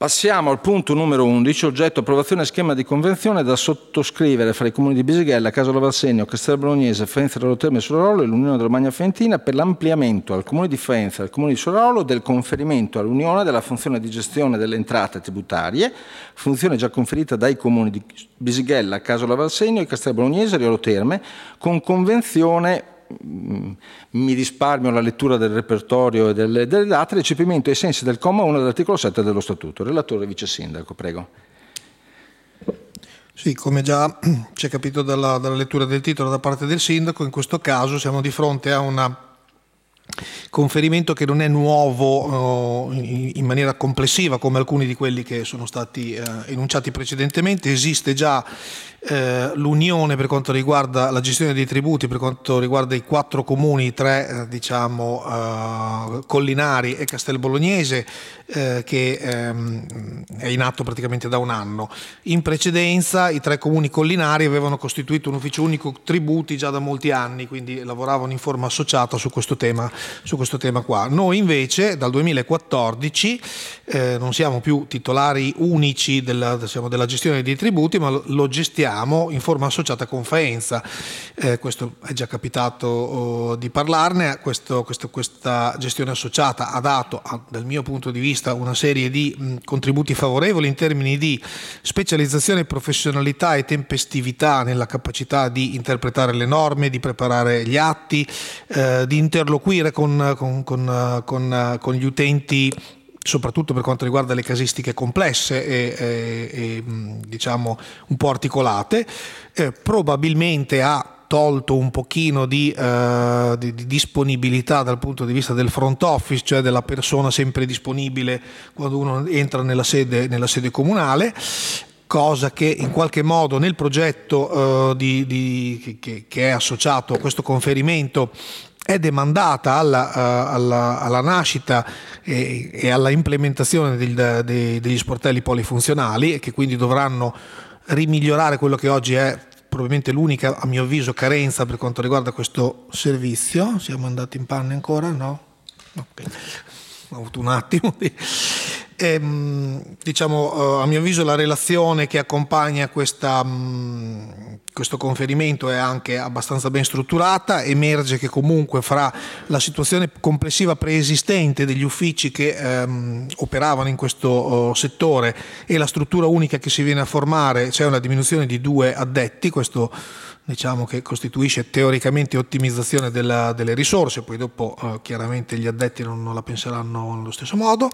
Passiamo al punto numero 11, oggetto approvazione schema di convenzione da sottoscrivere fra i comuni di Bisighella, Casola Valsegno, Castel Bolognese, Faenza Rello Terme e Solarolo e l'Unione della Romagna Faentina per l'ampliamento al comune di Faenza e al comune di Solarolo del conferimento all'Unione della funzione di gestione delle entrate tributarie, funzione già conferita dai comuni di Bisighella, Casola Valsegno e Castel Bolognese e Rello Terme, con convenzione. Mi risparmio la lettura del repertorio e delle date, recepimento ai sensi del comma 1 dell'articolo 7 dello Statuto. Relatore Vice Sindaco, prego. Sì, come già ci è capito dalla lettura del titolo da parte del Sindaco, in questo caso siamo di fronte a un conferimento che non è nuovo in maniera complessiva come alcuni di quelli che sono stati enunciati precedentemente. Esiste già l'unione per quanto riguarda la gestione dei tributi, per quanto riguarda i 4 comuni, 3 collinari e Castel Bolognese, che è in atto praticamente da un anno. In precedenza i 3 comuni collinari avevano costituito un ufficio unico tributi già da molti anni, quindi lavoravano in forma associata su questo tema qua. Noi invece dal 2014 non siamo più titolari unici della gestione dei tributi, ma lo gestiamo in forma associata con Faenza. Questo è già capitato di parlarne. Questa gestione associata ha dato, dal mio punto di vista, una serie di contributi favorevoli in termini di specializzazione, professionalità e tempestività nella capacità di interpretare le norme, di preparare gli atti, di interloquire con gli utenti, soprattutto per quanto riguarda le casistiche complesse e diciamo un po' articolate. Probabilmente ha tolto un pochino di disponibilità dal punto di vista del front office, cioè della persona sempre disponibile quando uno entra nella sede comunale, cosa che in qualche modo nel progetto che è associato a questo conferimento è demandata alla nascita e alla implementazione degli sportelli polifunzionali, e che quindi dovranno rimigliorare quello che oggi è probabilmente l'unica, a mio avviso, carenza per quanto riguarda questo servizio. Siamo andati in panne ancora? No? Okay. Ho avuto un attimo di... diciamo, a mio avviso la relazione che accompagna questo conferimento è anche abbastanza ben strutturata. Emerge che comunque fra la situazione complessiva preesistente degli uffici che operavano in questo settore e la struttura unica che si viene a formare c'è una diminuzione di 2 addetti. Questo diciamo che costituisce teoricamente ottimizzazione delle risorse, poi dopo chiaramente gli addetti non la penseranno nello stesso modo.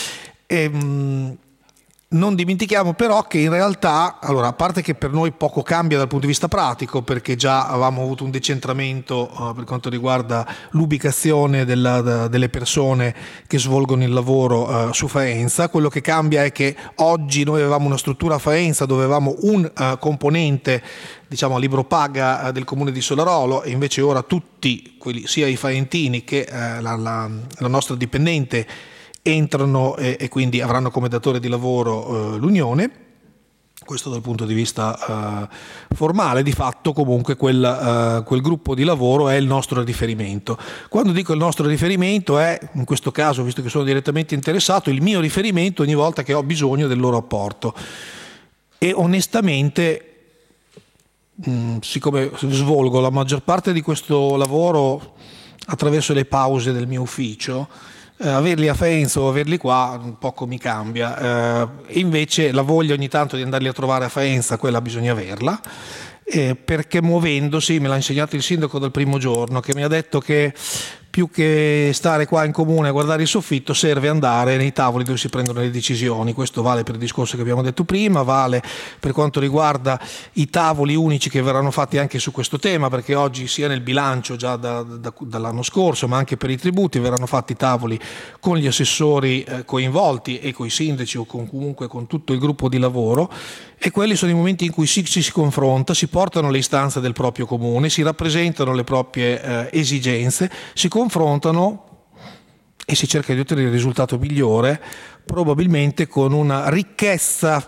Non dimentichiamo però che in realtà, allora, a parte che per noi poco cambia dal punto di vista pratico, perché già avevamo avuto un decentramento per quanto riguarda l'ubicazione delle persone che svolgono il lavoro su Faenza. Quello che cambia è che oggi noi avevamo una struttura a Faenza dove avevamo un componente, diciamo, a libro paga del comune di Solarolo, e invece ora tutti quelli, sia i faentini che la nostra dipendente, entrano e quindi avranno come datore di lavoro l'Unione. Questo dal punto di vista formale. Di fatto comunque quel gruppo di lavoro è il nostro riferimento. Quando dico il nostro riferimento è, in questo caso, visto che sono direttamente interessato, il mio riferimento ogni volta che ho bisogno del loro apporto. E onestamente, siccome svolgo la maggior parte di questo lavoro attraverso le pause del mio ufficio, averli a Faenza o averli qua poco mi cambia. Invece la voglia ogni tanto di andarli a trovare a Faenza, quella bisogna averla, perché muovendosi, me l'ha insegnato il sindaco dal primo giorno, che mi ha detto che più che stare qua in comune a guardare il soffitto serve andare nei tavoli dove si prendono le decisioni. Questo vale per il discorso che abbiamo detto prima, vale per quanto riguarda i tavoli unici che verranno fatti anche su questo tema, perché oggi sia nel bilancio già dall'anno scorso, ma anche per i tributi verranno fatti tavoli con gli assessori coinvolti e con i sindaci o comunque con tutto il gruppo di lavoro, e quelli sono i momenti in cui si confronta, si portano le istanze del proprio comune, si rappresentano le proprie esigenze, si confrontano e si cerca di ottenere il risultato migliore, probabilmente con una ricchezza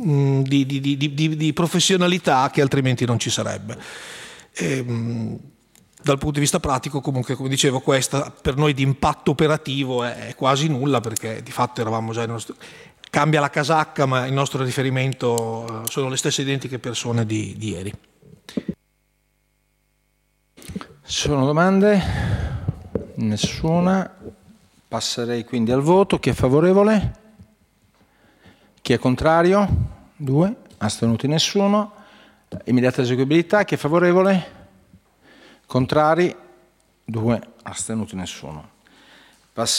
di professionalità che altrimenti non ci sarebbe. Dal punto di vista pratico, comunque, come dicevo, questa per noi di impatto operativo è quasi nulla, perché di fatto eravamo già cambia la casacca, ma il nostro riferimento sono le stesse identiche persone di ieri. Ci sono domande? Nessuna. Passerei quindi al voto. Chi è favorevole? Chi è contrario? 2. Astenuti nessuno. Immediata eseguibilità. Chi è favorevole? Contrari? 2. Astenuti nessuno.